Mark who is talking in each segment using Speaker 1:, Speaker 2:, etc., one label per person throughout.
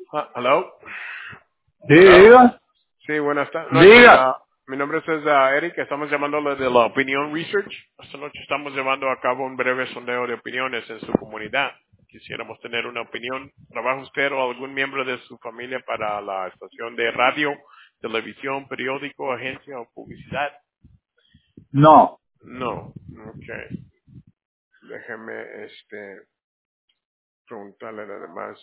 Speaker 1: Hello.
Speaker 2: Sí,
Speaker 1: Hello.
Speaker 2: diga.
Speaker 1: Sí, buenas tardes.
Speaker 2: Diga.
Speaker 1: Mi nombre es Eric. Estamos llamándole de la Opinion Research. Esta noche estamos llevando a cabo un breve sondeo de opiniones en su comunidad. Quisiéramos tener una opinión. ¿Trabaja usted o algún miembro de su familia para la estación de radio, televisión, periódico, agencia o publicidad?
Speaker 2: No.
Speaker 1: No. Okay. Déjeme preguntarle además.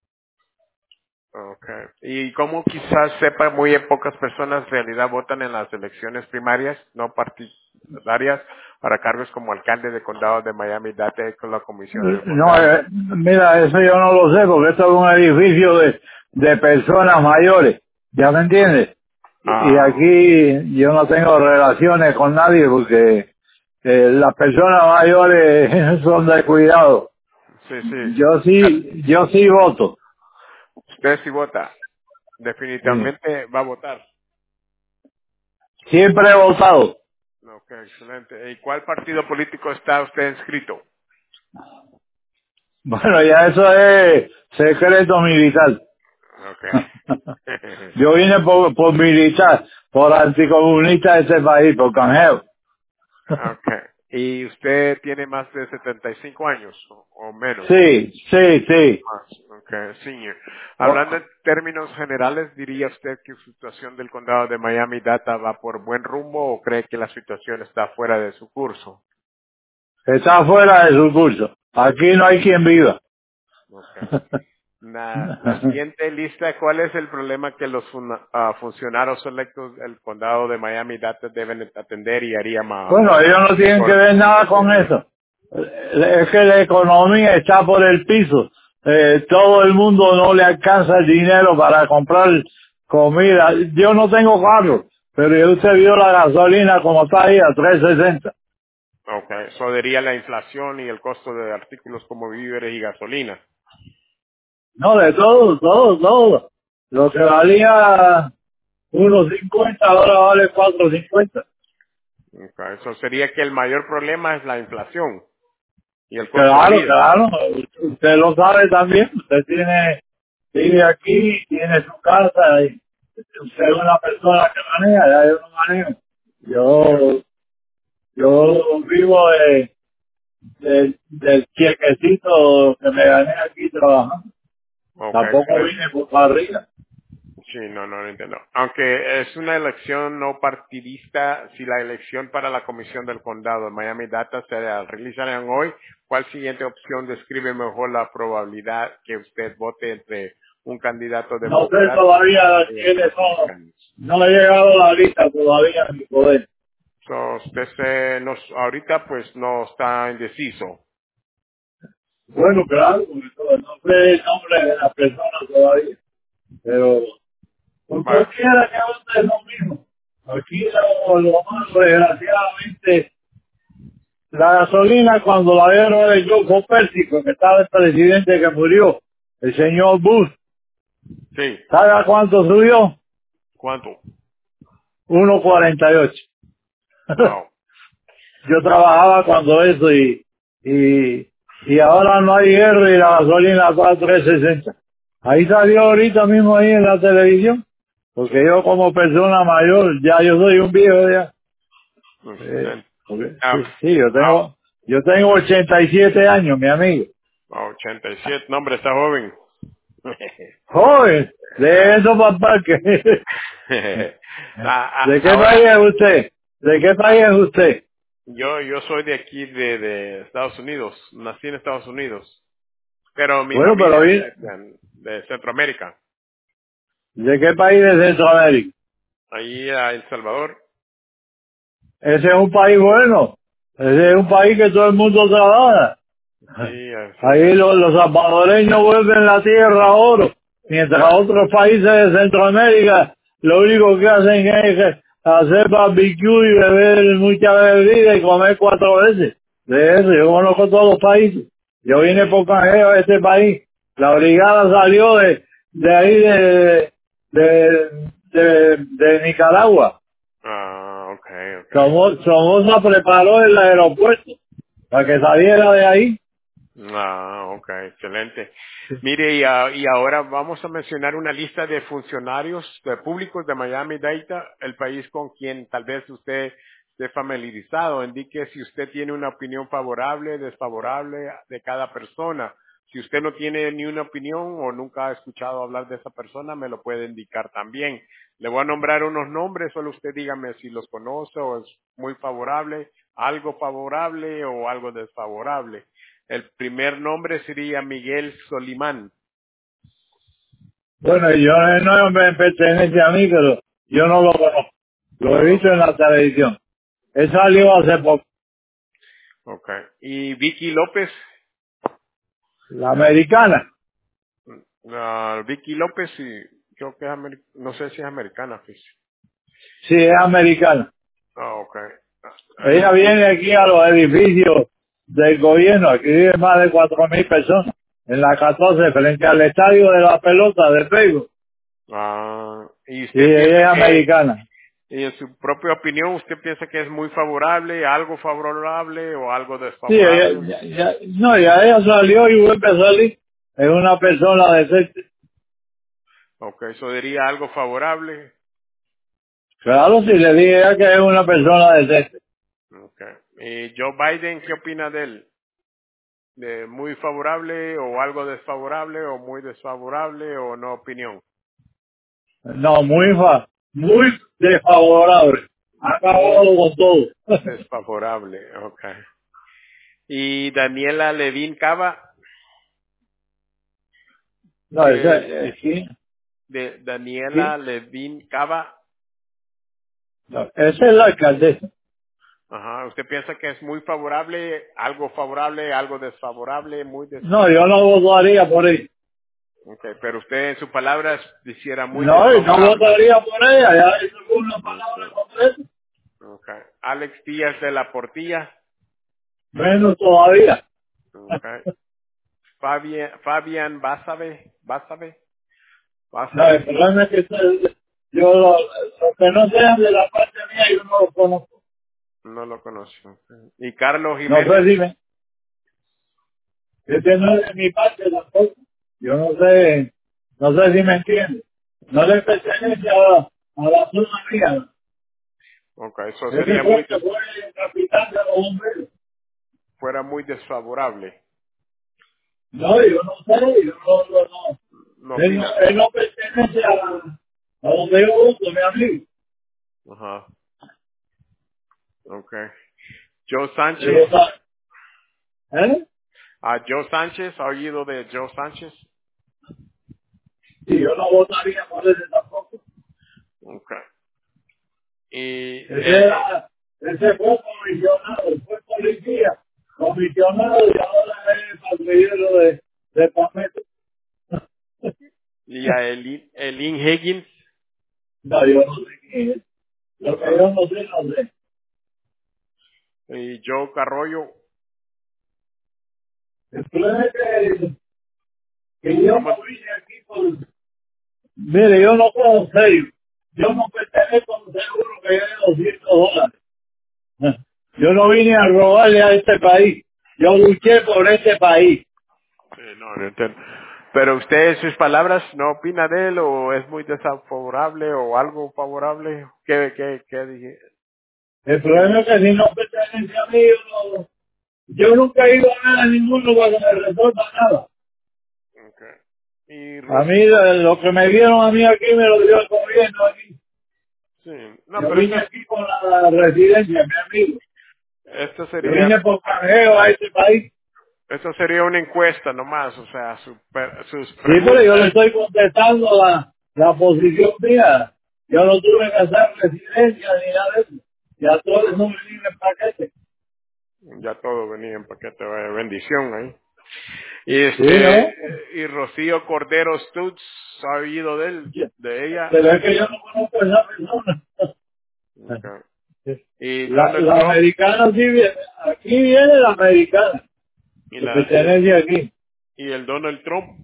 Speaker 1: Okay. Y como quizás sepa, muy pocas personas en realidad votan en las elecciones primarias, no partidarias, para cargos como alcalde de condado de Miami-Dade con la comisión del
Speaker 2: No,
Speaker 1: condado.
Speaker 2: mira, eso yo no lo sé porque esto es un edificio de personas mayores. ¿Ya me entiendes? Y
Speaker 1: Ah,
Speaker 2: aquí yo no tengo relaciones con nadie porque las personas mayores son de cuidado.
Speaker 1: sí, sí.
Speaker 2: Yo sí voto.
Speaker 1: Usted sí vota.
Speaker 2: Sí.
Speaker 1: Definitivamente va a votar.
Speaker 2: Siempre he votado.
Speaker 1: Ok, excelente. ¿Y cuál partido político está usted inscrito?
Speaker 2: Bueno, ya eso es secreto militar.
Speaker 1: Ok.
Speaker 2: Yo vine por militar, por anticomunista de este país, por canjeo.
Speaker 1: Ok. ¿Y usted tiene más de 75 años o menos?
Speaker 2: Sí, sí, sí.
Speaker 1: Más, okay, senior. Hablando
Speaker 2: Oh,
Speaker 1: en términos generales, ¿diría usted que la situación del condado de Miami-Dade va por buen rumbo o cree que la situación está fuera de su curso?
Speaker 2: está fuera de su curso. Aquí no hay quien viva.
Speaker 1: Okay. La siguiente lista, ¿cuál es el problema que los funcionarios electos del condado de Miami-Dade deben atender y haría
Speaker 2: Bueno, ellos no tienen que
Speaker 1: mejor
Speaker 2: ver
Speaker 1: su
Speaker 2: nada con
Speaker 1: gobierno?
Speaker 2: eso. Es que la economía está por el piso. Todo el mundo no le alcanza el dinero para comprar comida. Yo no tengo carro, pero ya usted vio la gasolina como está ahí a 3.60.
Speaker 1: Okay, eso diría la inflación y el costo de artículos como víveres y gasolina.
Speaker 2: No, de todo, todo, todo. Lo que valía 1.50 ahora vale 4.50.
Speaker 1: Okay, eso sería que el mayor problema es la inflación y el costo de
Speaker 2: Claro,
Speaker 1: vida.
Speaker 2: claro. Usted lo sabe también. Usted vive aquí, tiene su casa y usted es una persona que maneja, ya yo no manejo. Yo, yo vivo del chequecito que me gané aquí trabajando.
Speaker 1: Ok,
Speaker 2: Tampoco
Speaker 1: excelente.
Speaker 2: vine por arriba.
Speaker 1: Sí, no lo entiendo. Aunque es una elección no partidista, si la elección para la comisión del condado de Miami-Dade se realizará hoy, ¿cuál siguiente opción describe mejor la probabilidad que usted vote entre un candidato
Speaker 2: No sé
Speaker 1: demócrata
Speaker 2: todavía
Speaker 1: y
Speaker 2: quiénes son.
Speaker 1: republicanos?
Speaker 2: No he llegado a la lista todavía a mi poder.
Speaker 1: So, usted ahorita pues no está indeciso.
Speaker 2: Bueno, claro, porque no sé el nombre de la persona todavía. Pero por
Speaker 1: Bueno,
Speaker 2: cualquiera que hable es lo mismo. Aquí lo malo, desgraciadamente, la gasolina cuando la dieron el Golfo Pérsico, que estaba el presidente que murió, el señor Bush,
Speaker 1: sí.
Speaker 2: ¿sabe a cuánto subió?
Speaker 1: ¿Cuánto?
Speaker 2: 1.48.
Speaker 1: Wow.
Speaker 2: Yo trabajaba cuando eso y ahora no hay guerra y la gasolina está a 3.60. Ahí salió ahorita mismo ahí en la televisión, porque yo como persona mayor, ya yo soy un viejo ya.
Speaker 1: Excelente.
Speaker 2: Sí,
Speaker 1: Ah,
Speaker 2: sí, yo tengo 87 años, mi amigo.
Speaker 1: 87, no hombre, está joven.
Speaker 2: Joven, de eso papá que... ¿De qué país
Speaker 1: Ahora,
Speaker 2: es usted? ¿De qué país es usted?
Speaker 1: yo soy de aquí, de Estados Unidos. Nací en Estados Unidos. Pero mi
Speaker 2: Bueno, pero
Speaker 1: familia es de Centroamérica.
Speaker 2: ¿de qué país de Centroamérica?
Speaker 1: Ahí a El Salvador.
Speaker 2: Ese es un país bueno. Ese es un país que todo el mundo trabaja.
Speaker 1: Sí, así
Speaker 2: Ahí
Speaker 1: es.
Speaker 2: los salvadoreños vuelven la tierra a oro, mientras otros países de Centroamérica lo único que hacen es hacer barbecue y beber mucha bebida y comer 4 veces. De eso, yo conozco todos los países. Yo vine
Speaker 1: Sí.
Speaker 2: por canjeo a este país. La brigada salió de ahí de Nicaragua.
Speaker 1: Ah, okay.
Speaker 2: Somoza preparó el aeropuerto para que saliera de ahí.
Speaker 1: Ah, ok, excelente. Mire, y ahora vamos a mencionar una lista de funcionarios públicos de Miami-Dade, el país con quien tal vez usted esté familiarizado. Indique si usted tiene una opinión favorable, desfavorable de cada persona. Si usted no tiene ni una opinión o nunca ha escuchado hablar de esa persona, me lo puede indicar también. Le voy a nombrar unos nombres, solo usted dígame si los conoce o es muy favorable o algo desfavorable. El primer nombre sería Miguel Solimán.
Speaker 2: Bueno, yo no me pertenece a mí, pero yo no lo conozco. Lo
Speaker 1: No
Speaker 2: he
Speaker 1: lo
Speaker 2: visto en la
Speaker 1: conozco.
Speaker 2: televisión. Él salió hace poco.
Speaker 1: Okay. Y Vicky López.
Speaker 2: La americana.
Speaker 1: Vicky López, y creo que es no sé si es americana, fíjese.
Speaker 2: Sí, es americana.
Speaker 1: Ah, okay.
Speaker 2: Ella viene aquí a los edificios del gobierno. Aquí viven más de 4.000 personas. En la 14, frente al estadio de la pelota de Facebook.
Speaker 1: Y
Speaker 2: Sí,
Speaker 1: usted piensa
Speaker 2: ella es
Speaker 1: que,
Speaker 2: americana.
Speaker 1: y en su propia opinión, usted piensa que es muy favorable, algo favorable o algo
Speaker 2: Sí, ella,
Speaker 1: desfavorable.
Speaker 2: no, ya ella salió y vuelve a salir. Es una persona decente.
Speaker 1: Okay, eso diría algo favorable.
Speaker 2: Claro, si le dije a ella que es una persona decente.
Speaker 1: Okay. Y Joe Biden, ¿qué opina de él? ¿De muy favorable o algo desfavorable o muy desfavorable o no opinión?
Speaker 2: No, muy desfavorable. Ha
Speaker 1: Muy
Speaker 2: acabado con todo.
Speaker 1: desfavorable, okay. Y Daniela Levin Cava,
Speaker 2: No,
Speaker 1: de,
Speaker 2: sí,
Speaker 1: de
Speaker 2: sí.
Speaker 1: Daniela Levin Cava,
Speaker 2: No, esa es la alcaldesa.
Speaker 1: ajá, ¿usted piensa que es muy favorable, algo desfavorable,
Speaker 2: No, yo no votaría por ella.
Speaker 1: okay, pero usted en sus palabras dijera muy
Speaker 2: No, y no
Speaker 1: desfavorable?
Speaker 2: votaría por ella. Ya hizo una palabra
Speaker 1: Okay,
Speaker 2: completa.
Speaker 1: okay. Alex Díaz de la Portilla,
Speaker 2: Menos todavía.
Speaker 1: okay. Fabián
Speaker 2: No, el
Speaker 1: Basabe,
Speaker 2: problema es que yo lo que no sean de la parte mía, yo no lo conozco.
Speaker 1: no lo conozco. Okay. Y Carlos
Speaker 2: No sé
Speaker 1: Jiménez,
Speaker 2: si me, ese no es de mi parte tampoco. Yo no sé si me entiende. No le pertenece a la zona mía.
Speaker 1: okay, eso
Speaker 2: Ese
Speaker 1: sería
Speaker 2: fue el que fue el capitán de los bomberos.
Speaker 1: fuera muy desfavorable.
Speaker 2: No, yo no sé, yo no.
Speaker 1: No opina.
Speaker 2: Él no pertenece a donde yo gusto, mi amigo.
Speaker 1: Ajá. Okay. Joe
Speaker 2: Él
Speaker 1: Sánchez.
Speaker 2: lo sabe. ¿Eh?
Speaker 1: Joe Sánchez, ¿ha oído de Joe Sánchez?
Speaker 2: Y yo no votaría por él tampoco.
Speaker 1: Okay. Y
Speaker 2: Ese fue comisionado, fue policía, comisionado y ahora es patrullero de Palmetto.
Speaker 1: a Elin Higgins
Speaker 2: No, yo no sé quién es. Lo que yo no sé, no sé.
Speaker 1: y Joe Carroyo.
Speaker 2: El problema es que yo
Speaker 1: ¿Cómo?
Speaker 2: no vine aquí por... Mire, yo no puedo serio. Yo no pertenezco a un seguro que gane $200. Yo no vine a robarle a este país. Yo luché por este país.
Speaker 1: No entiendo. Pero usted, en sus palabras, ¿no opina de él o es muy desfavorable o algo favorable? ¿Qué dije?
Speaker 2: El problema es que si no pertenece a mí, yo nunca he ido a nada, a ningún lugar que me resuelva nada.
Speaker 1: Okay. Y
Speaker 2: A mí, lo que me dieron a mí aquí, me lo dio el gobierno aquí.
Speaker 1: sí, no,
Speaker 2: Yo
Speaker 1: pero
Speaker 2: vine aquí con la residencia, mi amigo.
Speaker 1: esto
Speaker 2: Yo vine
Speaker 1: sería
Speaker 2: por canjeo a este país.
Speaker 1: Esto sería una encuesta nomás, o sea, sus
Speaker 2: Sí, pero yo le
Speaker 1: preguntas.
Speaker 2: estoy contestando la posición mía. Yo no tuve que hacer residencia ni nada de eso. Ya todo eso me viene en paquete.
Speaker 1: Ya todo venía en paquete de bendición ahí. Y
Speaker 2: Sí, ¿no?
Speaker 1: y Rocío Cordero Stutz, ¿ha oído de él? De ella.
Speaker 2: Pero es que yo no conozco a esa persona.
Speaker 1: Okay. Y Donald
Speaker 2: La
Speaker 1: Trump
Speaker 2: americana sí viene. Aquí viene la americana.
Speaker 1: y
Speaker 2: Que
Speaker 1: la
Speaker 2: pertenece aquí.
Speaker 1: y el Donald Trump,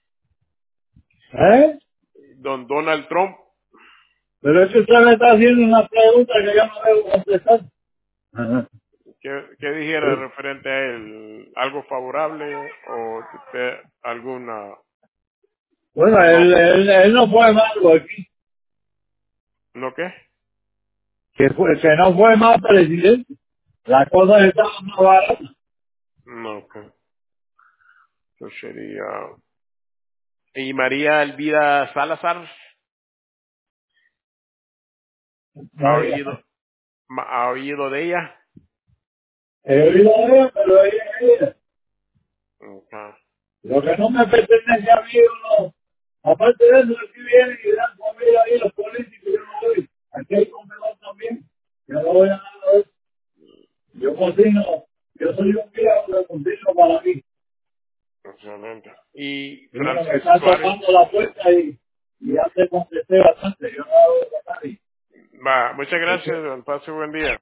Speaker 2: ¿Eh?
Speaker 1: don Donald Trump,
Speaker 2: Pero es que usted me está haciendo una pregunta que yo no debo contestar. Ajá.
Speaker 1: ¿Qué dijera referente a él? ¿Algo favorable o alguna
Speaker 2: Bueno,
Speaker 1: no?
Speaker 2: él no fue malo aquí,
Speaker 1: ¿No qué?
Speaker 2: que no fue mal presidente. Las cosas estaban más baratas.
Speaker 1: No, que eso sería. ¿Y María Elvira Salazar? ¿Ha
Speaker 2: No,
Speaker 1: oído, ha oído de ella?
Speaker 2: he oído de ella, pero ella.
Speaker 1: Okay.
Speaker 2: Lo que no me pertenece a mí, no. Aparte de eso, aquí vienen y dan comida ahí los políticos, yo no voy. Aquí hay comedor también. Yo no voy a nada de eso. Yo cocino, yo soy un viejo que cocino para mí.
Speaker 1: Excelente. ¿Y
Speaker 2: Y bueno, me están
Speaker 1: Suárez?
Speaker 2: tocando la puerta y ya te contesté bastante. Yo no hago de nadie.
Speaker 1: Va, muchas
Speaker 2: Ok.
Speaker 1: gracias. Pase buen día.